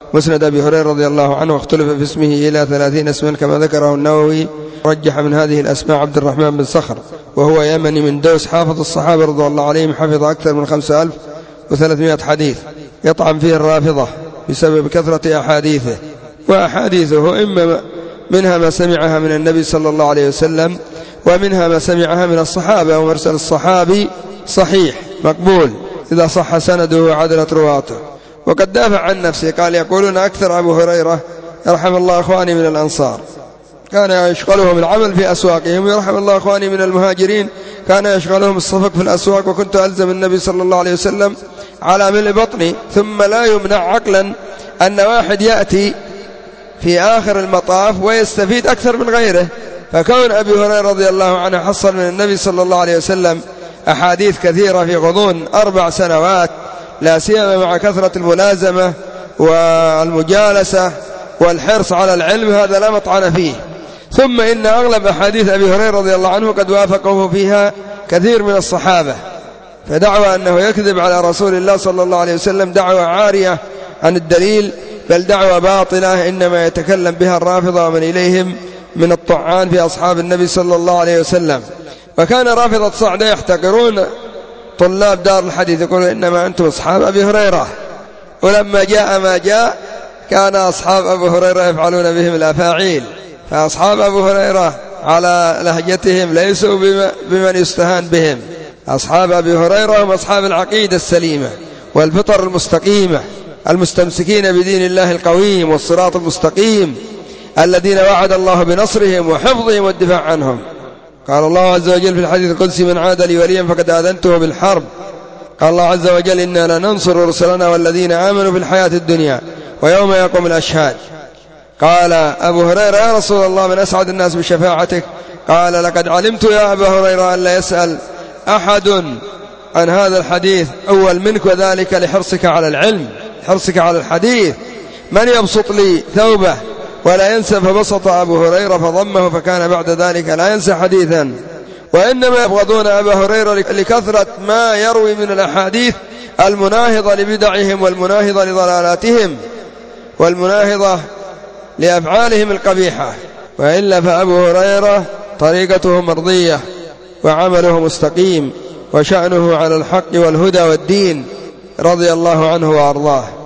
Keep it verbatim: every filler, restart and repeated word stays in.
مسند أبي هريرة رضي الله عنه، واختلف في اسمه إلى ثلاثين اسما كما ذكره النووي. رجح من هذه الأسماء عبد الرحمن بن صخر، وهو يمني من دوس، حافظ الصحابة رضي الله عليهم، حفظ أكثر من خمسة آلاف وثلاثمائة حديث، يطعن فيه الرافضة بسبب كثرة أحاديثه، وأحاديثه إما منها ما سمعها من النبي صلى الله عليه وسلم، ومنها ما سمعها من الصحابة، ومرسل الصحابي صحيح مقبول إذا صح سنده وعدلت رواته. وقد دافع عن نفسه، قال: يقولون أكثر أبو هريرة يرحم الله أخواني من الأنصار، كان يشغلهم العمل في أسواقهم، يرحم الله أخواني من المهاجرين، كان يشغلهم الصفق في الأسواق، وكنت ألزم النبي صلى الله عليه وسلم على ملء بطني. ثم لا يمنع عقلا أن واحد يأتي في آخر المطاف ويستفيد أكثر من غيره، فكون أبي هريرة رضي الله عنه حصل من النبي صلى الله عليه وسلم أحاديث كثيرة في غضون أربع سنوات، لا سيما مع كثرة الملازمة والمجالسة والحرص على العلم، هذا لا مطعن فيه. ثم إن أغلب أحاديث أبي هريرة رضي الله عنه قد وافقه فيها كثير من الصحابة، فدعوى أنه يكذب على رسول الله صلى الله عليه وسلم دعوى عارية عن الدليل، بل دعوى باطلة إنما يتكلم بها الرافضة ومن إليهم من الطعان في أصحاب النبي صلى الله عليه وسلم. وكان رافضة صعدة يحتقرون طلاب دار الحديث، يقولون: إنما أنتم أصحاب أبي هريرة. ولما جاء ما جاء كان أصحاب أبو هريرة يفعلون بهم الأفاعيل، فأصحاب أبو هريرة على لهجتهم ليسوا بمن يستهان بهم. أصحاب أبي هريرة هم أصحاب العقيدة السليمة والفطر المستقيمة، المستمسكين بدين الله القويم والصراط المستقيم، الذين وعد الله بنصرهم وحفظهم والدفاع عنهم. قال الله عز وجل في الحديث القدسي: من عاد لي وليا فقد آذنته بالحرب. قال الله عز وجل: إنا لننصر رسلنا والذين آمنوا في الحياة الدنيا ويوم يقوم الأشهاد. قال أبو هريرة: يا رسول الله، من أسعد الناس بشفاعتك؟ قال: لقد علمت يا أبا هريرة أن لا يسأل أحد عن هذا الحديث أول منك، وذلك لحرصك على العلم، حرصك على الحديث. من يبسط لي ثوبه ولا ينسى؟ فبسط أبو هريرة فضمه، فكان بعد ذلك لا ينسى حديثا. وإنما يبغضون أبا هريرة لكثرة ما يروي من الأحاديث المناهضة لبدعهم والمناهضة لضلالاتهم والمناهضة لأفعالهم القبيحة. وإلا فأبو هريرة طريقته مرضية وعمله مستقيم وشأنه على الحق والهدى والدين، رضي الله عنه وأرضاه.